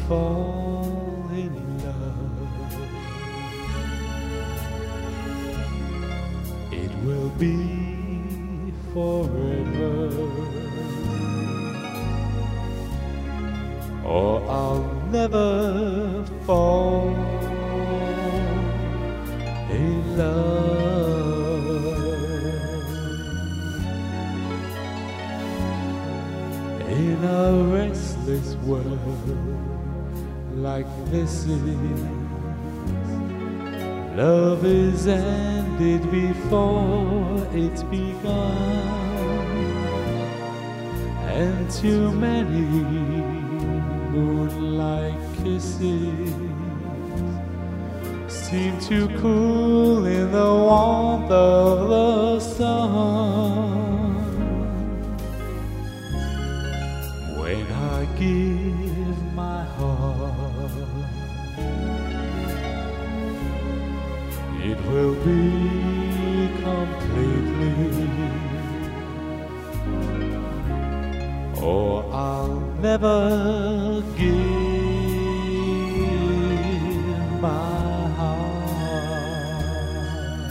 fall in love. It will be forever, or I'll never fall in love. In a restless world like this is, love is ended before it's begun, and too many moonlight kisses seem to cool in the warmth of the sun. When I give my heart, it will be completely, or I'll never give my heart.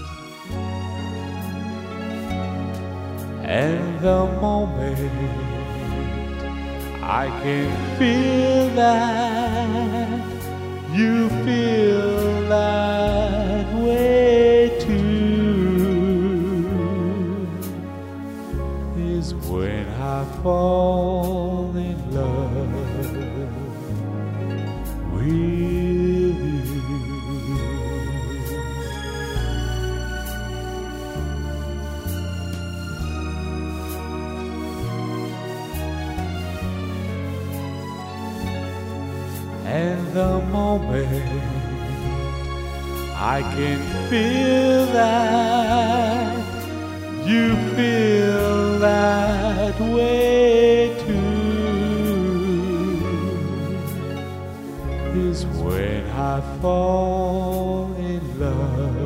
And the moment I can feel that you feel that way too, is when I fall in love with you. And the moment I can feel that you feel that way too, is when I fall in love